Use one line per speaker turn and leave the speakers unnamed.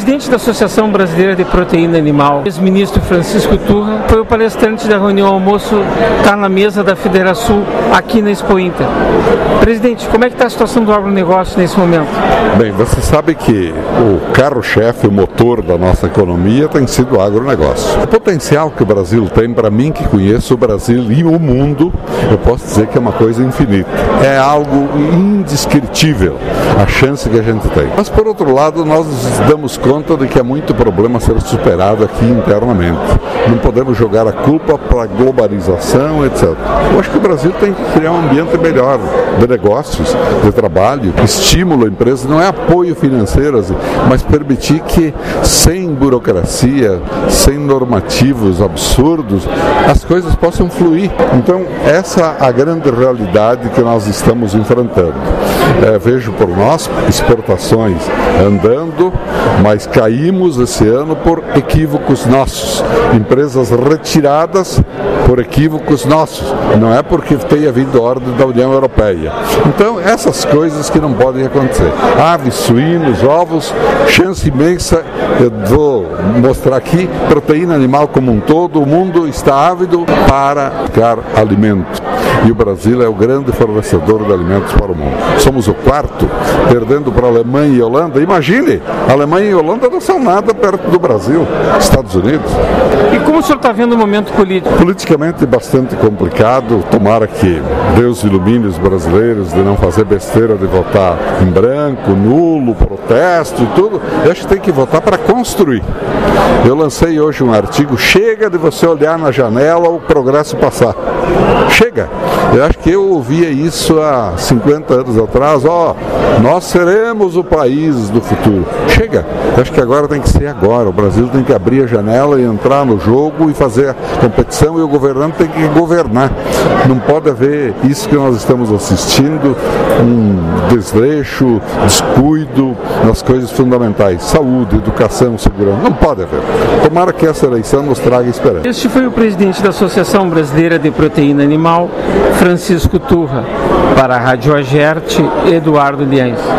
presidente da Associação Brasileira de Proteína Animal, ex-ministro Francisco Turra, foi o palestrante da reunião almoço, está na mesa da Federação aqui na Expo Inter. Presidente, como é que está a situação do agronegócio nesse momento?
Bem, você sabe que o carro-chefe, o motor da nossa economia tem sido o agronegócio. O potencial que o Brasil tem, para mim que conheço o Brasil e o mundo, eu posso dizer que é uma coisa infinita. É algo indescritível a chance que a gente tem. Mas, por outro lado, nós nos damos conta de que há muito problema a ser superado aqui internamente. Não podemos jogar a culpa para a globalização, etc. Eu acho que o Brasil tem que criar um ambiente melhor de negócios, de trabalho, estímulo à empresa, não é apoio financeiro, mas permitir que, sem burocracia, sem normativos absurdos, as coisas possam fluir. Então, essa é a grande realidade que nós estamos enfrentando. Vejo por nós exportações andando, mas caímos esse ano por equívocos nossos. Empresas retiradas por equívocos nossos. Não é porque tenha vindo ordem da União Europeia. Então, essas coisas que não podem acontecer. Aves, suínos, ovos, chance imensa. Eu vou mostrar aqui, proteína animal como um todo, o mundo está ávido para criar alimento. E o Brasil é o grande fornecedor de alimentos para o mundo. Somos o quarto, perdendo para a Alemanha e Holanda. Imagine, a Alemanha e a Holanda não são nada perto do Brasil, Estados Unidos.
E como o senhor está vendo o momento político?
Politicamente bastante complicado. Tomara que Deus ilumine os brasileiros de não fazer besteira de votar em branco, nulo, protesto e tudo. Eu acho que tem que votar para construir. Eu lancei hoje um artigo, chega de você olhar na janela o progresso passar. Chega! Eu acho que eu ouvia isso há 50 anos atrás, nós seremos o país do futuro. Chega! Eu acho que agora tem que ser agora. O Brasil tem que abrir a janela e entrar no jogo e fazer a competição, e o governante tem que governar. Não pode haver isso que nós estamos assistindo, um desleixo, descuido nas coisas fundamentais, saúde, educação, segurança. Não pode haver. Tomara que essa eleição nos traga esperança.
Este foi o presidente da Associação Brasileira de Proteína Animal, Francisco Turra. Para a Rádio Agerte, Eduardo Liães.